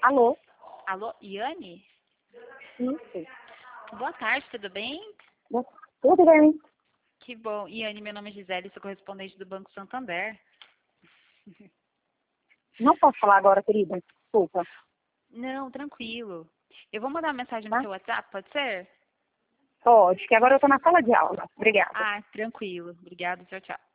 Alô? Alô, Iane? Isso. Boa tarde, tudo bem? Tudo bem? Que bom. Iane, meu nome é Gisele, sou correspondente do Banco Santander. Não posso falar agora, querida. Desculpa. Não, tranquilo. Eu vou mandar uma mensagem no Tá? seu WhatsApp, pode ser? Pode, que agora eu tô na sala de aula. Obrigada. Ah, tranquilo. Obrigada, tchau, tchau.